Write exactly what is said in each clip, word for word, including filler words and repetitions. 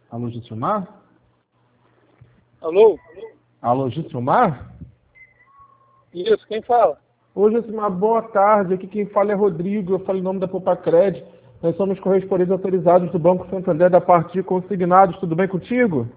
Alô, Gilcimar? Alô? Alô, Gilcimar? Isso, quem fala? Ô, Gilcimar, boa tarde. Aqui quem fala é Rodrigo. Eu falo em nome da Popacred. Nós somos correspondentes autorizados do Banco Santander da parte de consignados. Tudo bem contigo?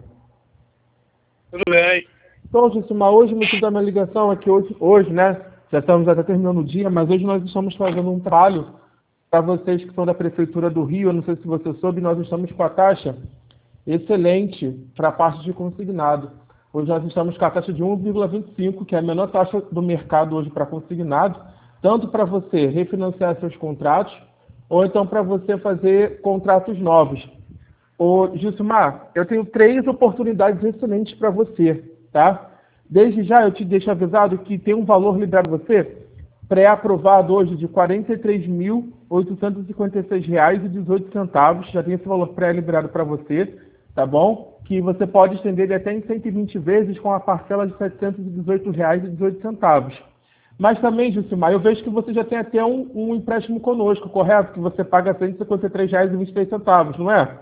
Tudo bem. Então, Gilcimar, hoje o motivo da minha ligação é que hoje, hoje, né? Já estamos até terminando o dia, mas hoje nós estamos fazendo um trabalho para vocês que são da Prefeitura do Rio. Eu não sei se você soube, nós estamos com a taxa excelente para a parte de consignado. Hoje nós estamos com a taxa de um vírgula vinte e cinco, que é a menor taxa do mercado hoje para consignado, tanto para você refinanciar seus contratos, ou então para você fazer contratos novos. Ô, Gilcimar, eu tenho três oportunidades excelentes para você, tá? Desde já eu te deixo avisado que tem um valor liberado a você, pré-aprovado hoje de quarenta e três mil oitocentos e cinquenta e seis reais e dezoito centavos. Já tem esse valor pré-liberado para você, tá bom? Que você pode estender ele até em cento e vinte vezes com a parcela de setecentos e dezoito reais e dezoito centavos. Mas também, Gilcimar, eu vejo que você já tem até um, um empréstimo conosco, correto? Que você paga cento e cinquenta e três reais e vinte e três centavos, não é?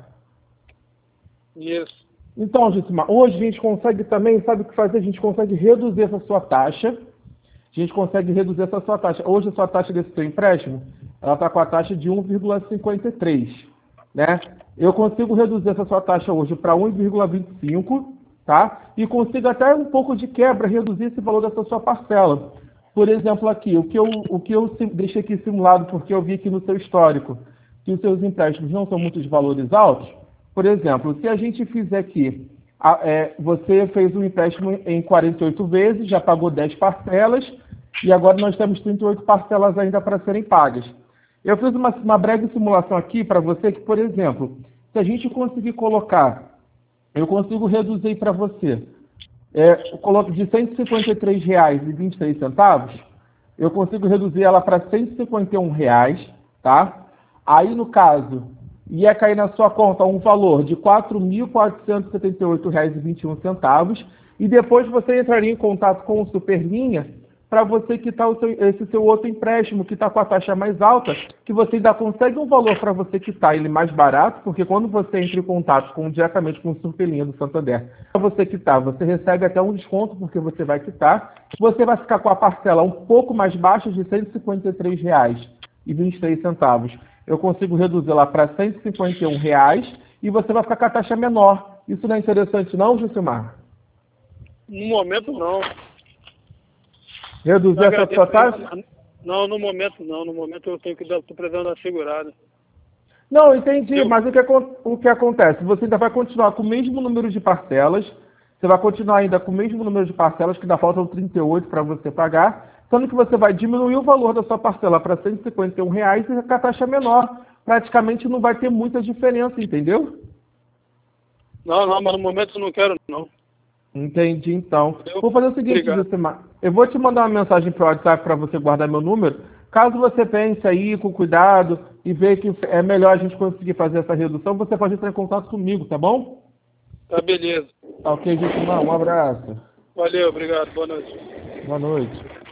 Isso. Então, Gilcimar, hoje a gente consegue também, sabe o que fazer? A gente consegue reduzir essa sua taxa. A gente consegue reduzir essa sua taxa. Hoje a sua taxa desse seu empréstimo, ela está com a taxa de um vírgula cinquenta e três, né? Eu consigo reduzir essa sua taxa hoje para um vírgula vinte e cinco, tá? E consigo até um pouco de quebra reduzir esse valor dessa sua parcela. Por exemplo, aqui, o que eu, o que eu deixei aqui simulado, porque eu vi aqui no seu histórico que os seus empréstimos não são muito de valores altos. Por exemplo, se a gente fizer aqui, a, é, você fez um empréstimo em quarenta e oito vezes, já pagou dez parcelas, e agora nós temos trinta e oito parcelas ainda para serem pagas. Eu fiz uma, uma breve simulação aqui para você que, por exemplo, se a gente conseguir colocar, eu consigo reduzir para você, é, eu coloco de cento e cinquenta e três reais e vinte e três centavos, eu consigo reduzir ela para cento e cinquenta e um reais, tá? Aí, no caso, ia cair na sua conta um valor de quatro mil quatrocentos e setenta e oito reais e vinte e um centavos, e depois você entraria em contato com o Superlinha para você quitar o seu, esse seu outro empréstimo que está com a taxa mais alta, que você ainda consegue um valor para você quitar ele mais barato, porque quando você entra em contato com, diretamente com o Superlinha do Santander, para você quitar, você recebe até um desconto, porque você vai quitar, você vai ficar com a parcela um pouco mais baixa de cento e cinquenta e três reais e vinte e três centavos. Eu consigo reduzir lá para cento e cinquenta e um reais e você vai ficar com a taxa menor. Isso não é interessante não, Gilcimar? No momento, não. Reduzir essa sua taxa? Não, no momento, não. No momento eu tenho que dar, estou precisando da segurada. Não, entendi, Eu... mas o que, o que acontece? Você ainda vai continuar com o mesmo número de parcelas, você vai continuar ainda com o mesmo número de parcelas, que ainda faltam trinta e oito para você pagar, sendo que você vai diminuir o valor da sua parcela para cento e cinquenta e um reais e com a taxa menor. Praticamente não vai ter muita diferença, entendeu? Não, não, mas no momento eu não quero, não. Entendi, então. Eu... Vou fazer o seguinte, Gilcimar. Eu vou te mandar uma mensagem para o WhatsApp para você guardar meu número. Caso você pense aí com cuidado e ver que é melhor a gente conseguir fazer essa redução, você pode entrar em contato comigo, tá bom? Tá, beleza. Ok, Gilcimar, um abraço. Valeu, obrigado. Boa noite. Boa noite.